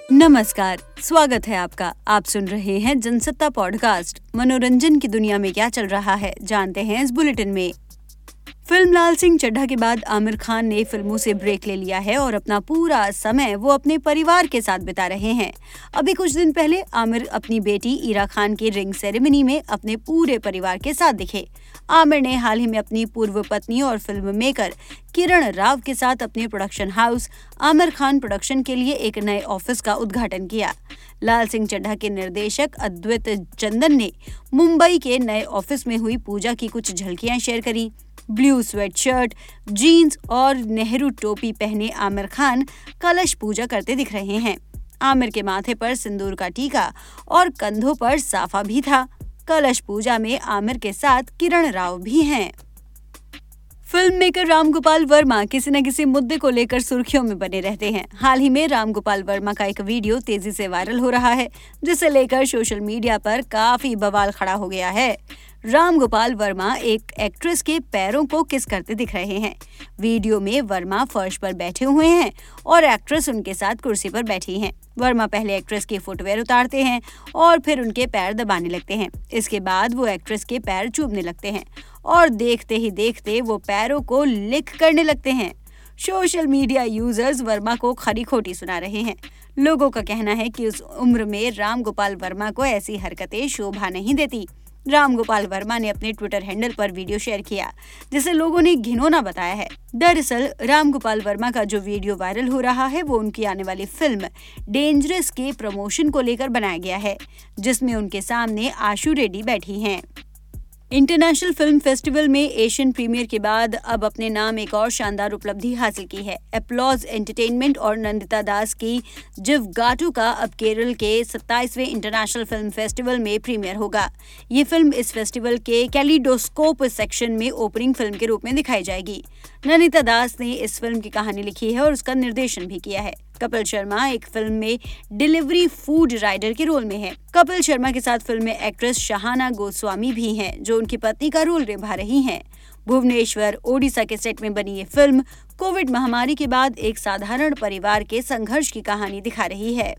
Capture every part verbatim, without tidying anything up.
नमस्कार, स्वागत है आपका। आप सुन रहे हैं जनसत्ता पॉडकास्ट। मनोरंजन की दुनिया में क्या चल रहा है, जानते हैं इस बुलेटिन में। फिल्म लाल सिंह चड्ढा के बाद आमिर खान ने फिल्मों से ब्रेक ले लिया है और अपना पूरा समय वो अपने परिवार के साथ बिता रहे हैं। अभी कुछ दिन पहले आमिर अपनी बेटी इरा खान की रिंग सेरेमनी में अपने पूरे परिवार के साथ दिखे। आमिर ने हाल ही में अपनी पूर्व पत्नी और फिल्म मेकर किरण राव के साथ अपने production house Aamir Khan production के लिए एक नए ऑफिस का उद्घाटन किया। लाल सिंह चड्ढा के निर्देशक अद्वैत चंदन ने मुंबई के नए ऑफिस में हुई पूजा की कुछ झलकियां शेयर करी। ब्लू स्वेट शर्ट, जीन्स और नेहरू टोपी पहने आमिर खान कलश पूजा करते दिख रहे हैं। आमिर के माथे पर सिंदूर का टीका और कंधों पर साफा भी था। कलश पूजा में आमिर के साथ किरण राव भी हैं। फिल्म मेकर राम गोपाल वर्मा किसी न किसी मुद्दे को लेकर सुर्खियों में बने रहते हैं। हाल ही में राम गोपाल वर्मा का एक वीडियो तेजी से वायरल हो रहा है, जिसे लेकर सोशल मीडिया पर काफी बवाल खड़ा हो गया है। राम गोपाल वर्मा एक एक्ट्रेस के पैरों को किस करते दिख रहे हैं। वीडियो में वर्मा फर्श पर बैठे हुए हैं और एक्ट्रेस उनके साथ कुर्सी पर बैठी हैं। वर्मा पहले एक्ट्रेस के फुटवेयर उतारते हैं और फिर उनके पैर दबाने लगते हैं। इसके बाद वो एक्ट्रेस के पैर चूमने लगते हैं और देखते ही देखते वो पैरों को लिक करने लगते हैं। सोशल मीडिया यूजर्स वर्मा को खरी खोटी सुना रहे हैं। लोगों का कहना है कि उस उम्र में राम गोपाल वर्मा को ऐसी हरकतें शोभा नहीं देती। राम गोपाल वर्मा ने अपने ट्विटर हैंडल पर वीडियो शेयर किया, जिसे लोगों ने घिनौना बताया है। दरअसल राम गोपाल वर्मा का जो वीडियो वायरल हो रहा है वो उनकी आने वाली फिल्म डेंजरस के प्रमोशन को लेकर बनाया गया है, जिसमें उनके सामने आशु रेड्डी बैठी हैं। इंटरनेशनल फिल्म फेस्टिवल में एशियन प्रीमियर के बाद अब अपने नाम एक और शानदार उपलब्धि हासिल की है। एप्लॉज एंटरटेनमेंट और नंदिता दास की जिव गाटू का अब केरल के सत्ताईसवें इंटरनेशनल फिल्म फेस्टिवल में प्रीमियर होगा। ये फिल्म इस फेस्टिवल के कैलिडोस्कोप सेक्शन में ओपनिंग फिल्म के रूप में दिखाई जाएगी। नंदिता दास ने इस फिल्म की कहानी लिखी है और उसका निर्देशन भी किया है। कपिल शर्मा एक फिल्म में डिलीवरी फूड राइडर के रोल में है। कपिल शर्मा के साथ फिल्म में एक्ट्रेस शहाना गोस्वामी भी हैं, जो उनकी पत्नी का रोल निभा रही हैं। भुवनेश्वर, ओडिशा के सेट में बनी ये फिल्म कोविड महामारी के बाद एक साधारण परिवार के संघर्ष की कहानी दिखा रही है।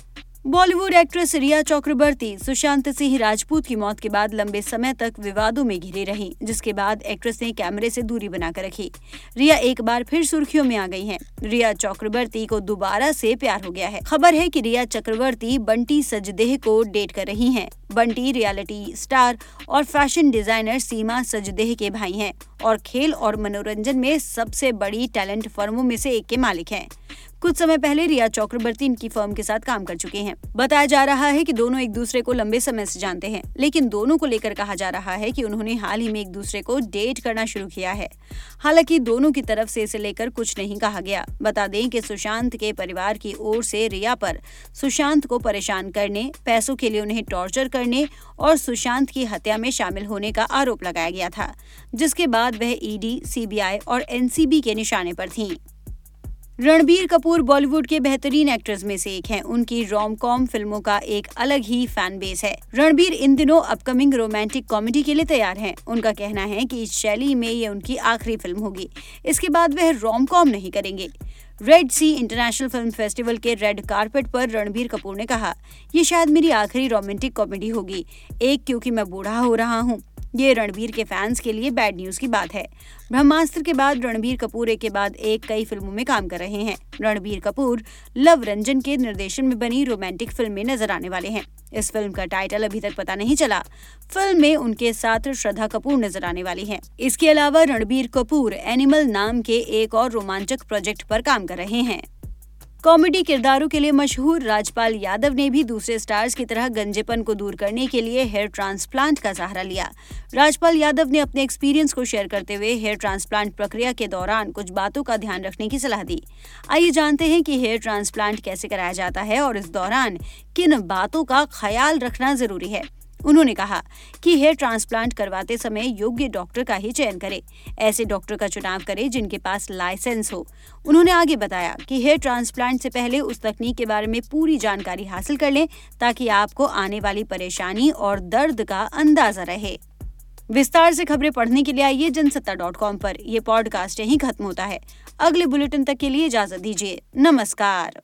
बॉलीवुड एक्ट्रेस रिया चक्रवर्ती सुशांत सिंह राजपूत की मौत के बाद लंबे समय तक विवादों में घिरी रही, जिसके बाद एक्ट्रेस ने कैमरे से दूरी बनाकर रखी। रिया एक बार फिर सुर्खियों में आ गई हैं। रिया चक्रवर्ती को दोबारा से प्यार हो गया है। खबर है कि रिया चक्रवर्ती बंटी सजदेह को डेट कर रही हैं। बंटी रियलिटी स्टार और फैशन डिजाइनर सीमा सजदेह के भाई हैं और खेल और मनोरंजन में सबसे बड़ी टैलेंट फर्मों में से एक के मालिक हैं। कुछ समय पहले रिया चक्रवर्ती इनकी फर्म के साथ काम कर चुके हैं। बताया जा रहा है कि दोनों एक दूसरे को लंबे समय से जानते हैं, लेकिन दोनों को लेकर कहा जा रहा है कि उन्होंने हाल ही में एक दूसरे को डेट करना शुरू किया है। हालांकि दोनों की तरफ से इसे लेकर कुछ नहीं कहा गया। बता दें कि सुशांत के परिवार की ओर से रिया पर सुशांत को परेशान करने, पैसों के लिए उन्हें टॉर्चर करने और सुशांत की हत्या में शामिल होने का आरोप लगाया गया था, जिसके बाद वह ईडी, सीबीआई और एनसीबी के निशाने पर थीं। रणबीर कपूर बॉलीवुड के बेहतरीन एक्टर्स में से एक हैं। उनकी रोम कॉम फिल्मों का एक अलग ही फैन बेस है। रणबीर इन दिनों अपकमिंग रोमांटिक कॉमेडी के लिए तैयार हैं। उनका कहना है कि इस शैली में ये उनकी आखिरी फिल्म होगी। इसके बाद वह रोम कॉम नहीं करेंगे। Red Sea international film festival के रेड कारपेट पर रणबीर कपूर ने कहा, ये शायद मेरी आखिरी रोमांटिक कॉमेडी होगी। एक, क्योंकि मैं बूढ़ा हो रहा हूँ। ये रणबीर के फैंस के लिए बैड न्यूज की बात है। ब्रह्मास्त्र के बाद रणबीर कपूर एक के बाद एक कई फिल्मों में काम कर रहे हैं। रणबीर कपूर लव रंजन के निर्देशन में बनी रोमांटिक फिल्म में नजर आने वाले हैं। इस फिल्म का टाइटल अभी तक पता नहीं चला। फिल्म में उनके साथ श्रद्धा कपूर नजर आने वाली हैं। इसके अलावा रणबीर कपूर एनिमल नाम के एक और रोमांचक प्रोजेक्ट पर काम कर रहे हैं। कॉमेडी किरदारों के लिए मशहूर राजपाल यादव ने भी दूसरे स्टार्स की तरह गंजेपन को दूर करने के लिए हेयर ट्रांसप्लांट का सहारा लिया। राजपाल यादव ने अपने एक्सपीरियंस को शेयर करते हुए हेयर ट्रांसप्लांट प्रक्रिया के दौरान कुछ बातों का ध्यान रखने की सलाह दी। आइए जानते हैं कि हेयर ट्रांसप्लांट कैसे कराया जाता है और इस दौरान किन बातों का ख्याल रखना जरूरी है। उन्होंने कहा कि हेयर ट्रांसप्लांट करवाते समय योग्य डॉक्टर का ही चयन करें। ऐसे डॉक्टर का चुनाव करें जिनके पास लाइसेंस हो। उन्होंने आगे बताया कि हेयर ट्रांसप्लांट से पहले उस तकनीक के बारे में पूरी जानकारी हासिल कर लें, ताकि आपको आने वाली परेशानी और दर्द का अंदाजा रहे। विस्तार से खबरें पढ़ने के लिए आइए जनसत्ता डॉट कॉम पर। यह पॉडकास्ट यहीं खत्म होता है। अगले बुलेटिन तक के लिए इजाजत दीजिए। नमस्कार।